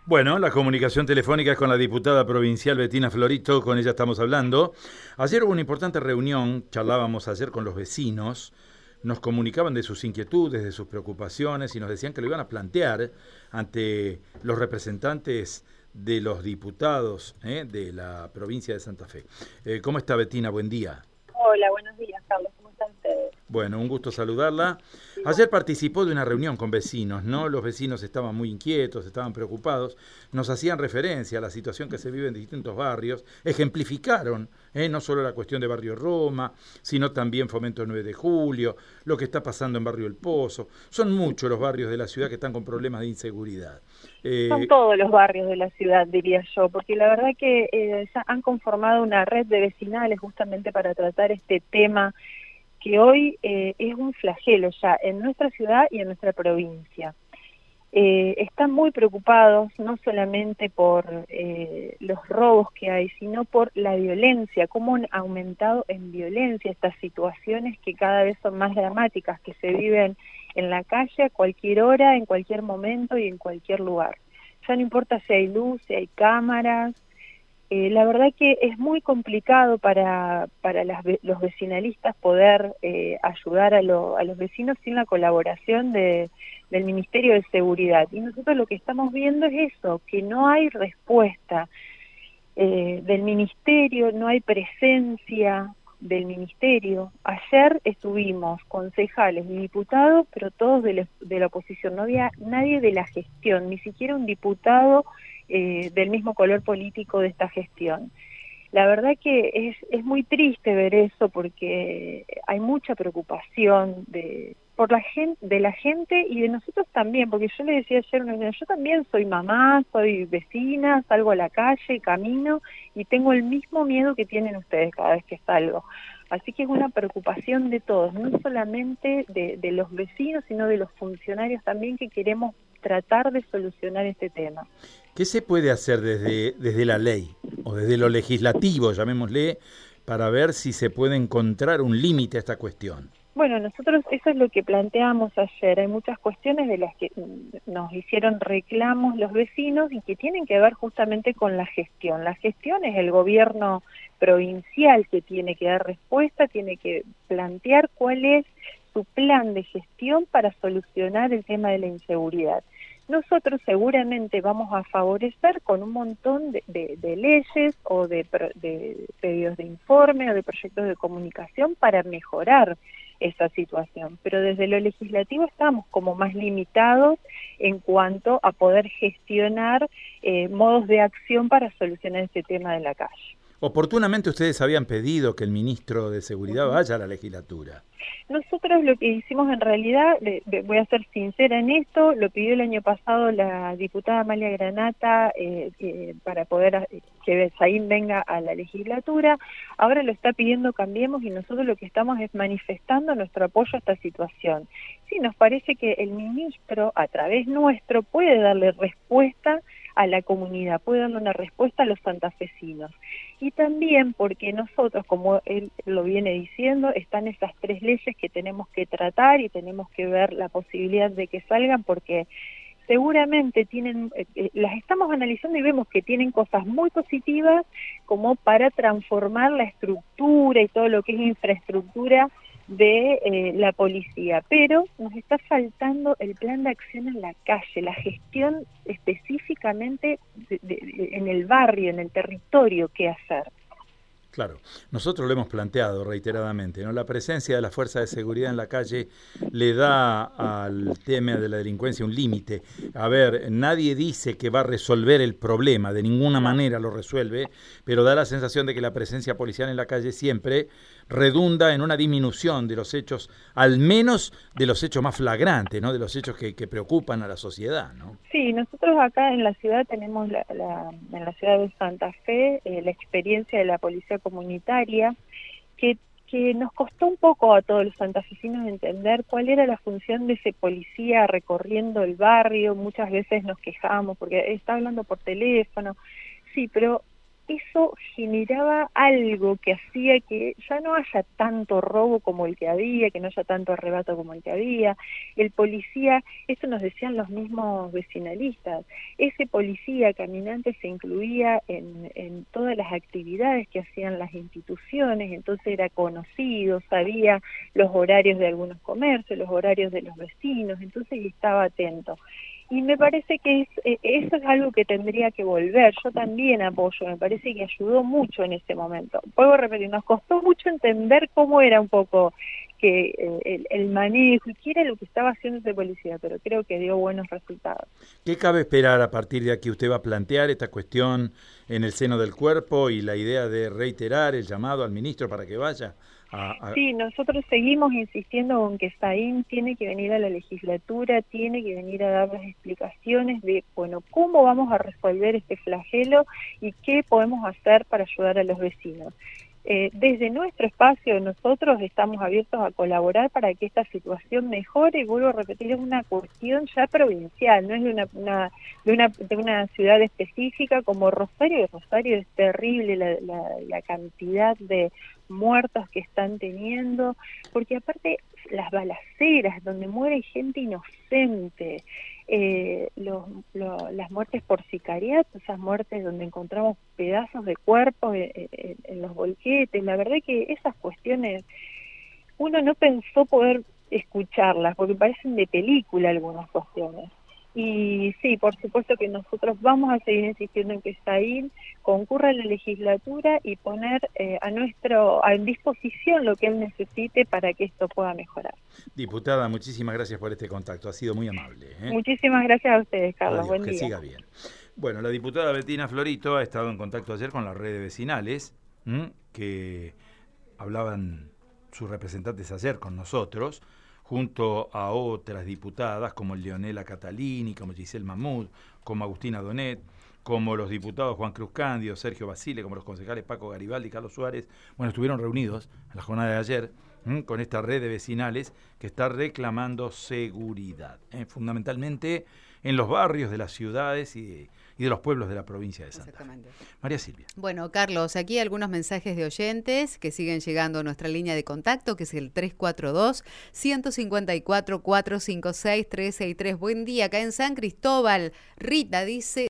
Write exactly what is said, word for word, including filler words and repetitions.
Bueno, la comunicación telefónica es con la diputada provincial Bettina Florito, con ella estamos hablando. Ayer hubo una importante reunión, charlábamos ayer con los vecinos, nos comunicaban de sus inquietudes, de sus preocupaciones y nos decían que lo iban a plantear ante los representantes de los diputados ¿eh? de la provincia de Santa Fe. Eh, ¿Cómo está Bettina? Buen día. Hola, buenos días, Carlos. ¿Cómo están ustedes? Bueno, un gusto saludarla. Sí, Ayer participó de una reunión con vecinos, ¿no? Los vecinos estaban muy inquietos, estaban preocupados, nos hacían referencia a la situación que se vive en distintos barrios, ejemplificaron, ¿eh? No solo la cuestión de Barrio Roma, sino también Fomento nueve de julio, lo que está pasando en Barrio El Pozo. Son muchos los barrios de la ciudad que están con problemas de inseguridad. Eh, Son todos los barrios de la ciudad, diría yo, porque la verdad que eh, ya han conformado una red de vecinales justamente para tratar este tema que hoy eh, es un flagelo ya en nuestra ciudad y en nuestra provincia. Eh, están muy preocupados no solamente por eh, los robos que hay, sino por la violencia, cómo han aumentado en violencia estas situaciones que cada vez son más dramáticas, que se viven en la calle a cualquier hora, en cualquier momento y en cualquier lugar. Ya no importa si hay luz, si hay cámaras. Eh, la verdad que es muy complicado para, para las, los vecinalistas poder eh, ayudar a, lo, a los vecinos sin la colaboración de, del Ministerio de Seguridad. Y nosotros lo que estamos viendo es eso, que no hay respuesta eh, del Ministerio, no hay presencia del Ministerio. Ayer estuvimos concejales y diputados, pero todos de la, de la oposición, no había nadie de la gestión, ni siquiera un diputado Eh, del mismo color político de esta gestión. La verdad que es, es muy triste ver eso porque hay mucha preocupación de por la gente, de la gente y de nosotros también, porque yo le decía ayer, yo también soy mamá, soy vecina, salgo a la calle, camino y tengo el mismo miedo que tienen ustedes cada vez que salgo. Así que es una preocupación de todos, no solamente de, de los vecinos, sino de los funcionarios también que queremos tratar de solucionar este tema. ¿Qué se puede hacer desde, desde la ley o desde lo legislativo, llamémosle, para ver si se puede encontrar un límite a esta cuestión? Bueno, nosotros eso es lo que planteamos ayer. Hay muchas cuestiones de las que nos hicieron reclamos los vecinos y que tienen que ver justamente con la gestión. La gestión es el gobierno provincial que tiene que dar respuesta, tiene que plantear cuál es su plan de gestión para solucionar el tema de la inseguridad. Nosotros seguramente vamos a favorecer con un montón de, de, de leyes o de, de pedidos de informe o de proyectos de comunicación para mejorar esa situación, pero desde lo legislativo estamos como más limitados en cuanto a poder gestionar eh, modos de acción para solucionar este tema de la calle. Oportunamente ustedes habían pedido que el ministro de Seguridad vaya a la legislatura. Nosotros lo que hicimos en realidad, le, le voy a ser sincera en esto, lo pidió el año pasado la diputada Amalia Granata eh, eh, para poder eh, que Saín venga a la legislatura. Ahora lo está pidiendo Cambiemos y nosotros lo que estamos es manifestando nuestro apoyo a esta situación. Sí, nos parece que el ministro, a través nuestro, puede darle respuesta a la comunidad, puede darle una respuesta a los santafesinos. Y también porque nosotros, como él lo viene diciendo, están esas tres leyes que tenemos que tratar y tenemos que ver la posibilidad de que salgan porque seguramente tienen, eh, las estamos analizando y vemos que tienen cosas muy positivas como para transformar la estructura y todo lo que es infraestructura de eh, la policía, pero nos está faltando el plan de acción en la calle, la gestión específicamente de, de, de, en el barrio, en el territorio, qué hacer. Claro, nosotros lo hemos planteado reiteradamente, ¿no? La presencia de la fuerza de seguridad en la calle le da al tema de la delincuencia un límite. A ver, nadie dice que va a resolver el problema, de ninguna manera lo resuelve, pero da la sensación de que la presencia policial en la calle siempre redunda en una disminución de los hechos, al menos de los hechos más flagrantes, ¿no? De los hechos que, que preocupan a la sociedad, ¿no? Sí, nosotros acá en la ciudad tenemos, la, la, en la ciudad de Santa Fe, eh, la experiencia de la policía comunitaria, que, que nos costó un poco a todos los santafesinos entender cuál era la función de ese policía recorriendo el barrio. Muchas veces nos quejábamos porque está hablando por teléfono, sí, pero eso generaba algo que hacía que ya no haya tanto robo como el que había, que no haya tanto arrebato como el que había. El policía, esto nos decían los mismos vecinalistas, ese policía caminante se incluía en, en todas las actividades que hacían las instituciones, entonces era conocido, sabía los horarios de algunos comercios, los horarios de los vecinos, entonces estaba atento. Y me parece que es, eh, eso es algo que tendría que volver. Yo también apoyo, me parece que ayudó mucho en ese momento. Vuelvo a repetir, nos costó mucho entender cómo era un poco que eh, el, el manejo y qué era lo que estaba haciendo ese policía, pero creo que dio buenos resultados. ¿Qué cabe esperar a partir de aquí? ¿Usted va a plantear esta cuestión en el seno del cuerpo y la idea de reiterar el llamado al ministro para que vaya? A, a... Sí, nosotros seguimos insistiendo con que Saín tiene que venir a la legislatura, tiene que venir a dar las explicaciones de, bueno, cómo vamos a resolver este flagelo y qué podemos hacer para ayudar a los vecinos. Eh, desde nuestro espacio nosotros estamos abiertos a colaborar para que esta situación mejore, y vuelvo a repetir, es una cuestión ya provincial, no es de una, una, de una, de una ciudad específica como Rosario. Y Rosario es terrible la, la, la cantidad de muertos que están teniendo, porque aparte las balaceras donde muere gente inocente, eh, los, lo, las muertes por sicariato, esas muertes donde encontramos pedazos de cuerpos en, en, en los volquetes, la verdad que esas cuestiones uno no pensó poder escucharlas, porque parecen de película algunas cuestiones. Y sí, por supuesto que nosotros vamos a seguir insistiendo en que Saín concurra a la legislatura y poner eh, a nuestro a disposición lo que él necesite para que esto pueda mejorar. Diputada, muchísimas gracias por este contacto, ha sido muy amable, ¿eh? Muchísimas gracias a ustedes, Carlos. Adiós, buen que día. siga bien. Bueno, la diputada Bettina Florito ha estado en contacto ayer con la red de vecinales, ¿m? que hablaban sus representantes ayer con nosotros, junto a otras diputadas como Leonela Catalini, como Giselle Mahmoud, como Agustina Donet, como los diputados Juan Cruz Cándido, Sergio Basile, como los concejales Paco Garibaldi y Carlos Suárez. Bueno, estuvieron reunidos en la jornada de ayer ¿m? con esta red de vecinales que está reclamando seguridad, ¿eh? fundamentalmente en los barrios de las ciudades y de, y de los pueblos de la provincia de Santa Fe. María Silvia. Bueno, Carlos, aquí algunos mensajes de oyentes que siguen llegando a nuestra línea de contacto, que es el tres cuatro dos, uno cinco cuatro, cuatro cinco seis, tres seis tres. Buen día, acá en San Cristóbal. Rita dice...